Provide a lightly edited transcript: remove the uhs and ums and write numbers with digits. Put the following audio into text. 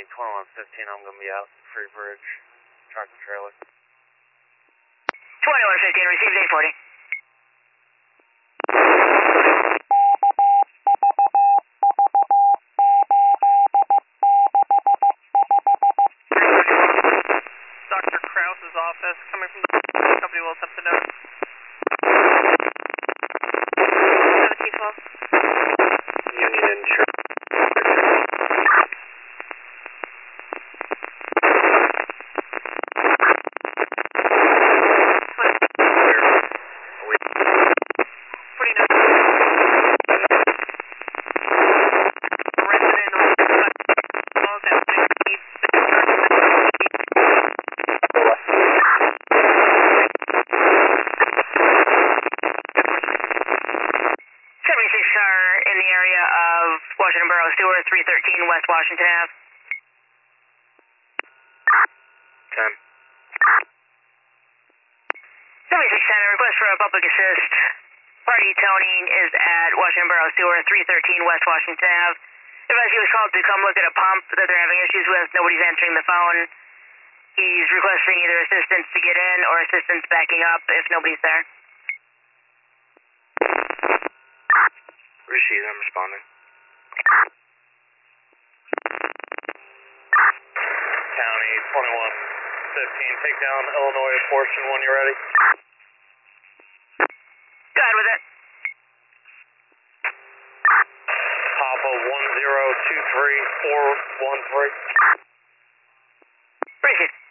County 2115, I'm going to be out Free Bridge, tractor trailer. 2115, received 840. Dr. Krause's office, coming from the company will attempt to note. 1712. Union Insurance. Washington Borough Sewer, 313 West Washington Ave. 10. 7610, request for a public assist. Party Tony is at Washington Borough Sewer, 313 West Washington Ave. Advise he was called to come look at a pump that they're having issues with. Nobody's answering the phone. He's requesting either assistance to get in or assistance backing up if nobody's there. Received, I'm responding. County 2115, take down Illinois portion when you're ready. Go ahead with it. Papa 1023413. Appreciate it.